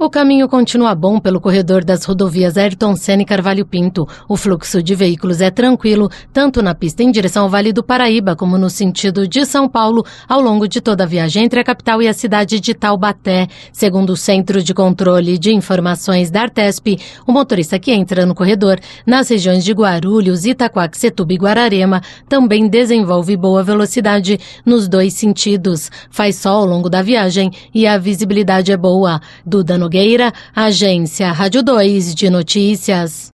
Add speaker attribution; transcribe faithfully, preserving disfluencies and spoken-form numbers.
Speaker 1: O caminho continua bom pelo corredor das rodovias Ayrton Senna e Carvalho Pinto. O fluxo de veículos é tranquilo, tanto na pista em direção ao Vale do Paraíba, como no sentido de São Paulo, ao longo de toda a viagem entre a capital e a cidade de Taubaté. Segundo o Centro de Controle de Informações da Artesp, o motorista que entra no corredor, nas regiões de Guarulhos, Itaquaquecetuba e Guararema, também desenvolve boa velocidade nos dois sentidos. Faz sol ao longo da viagem e a visibilidade é boa. Duda Nogueira, Agência Rádio dois de Notícias.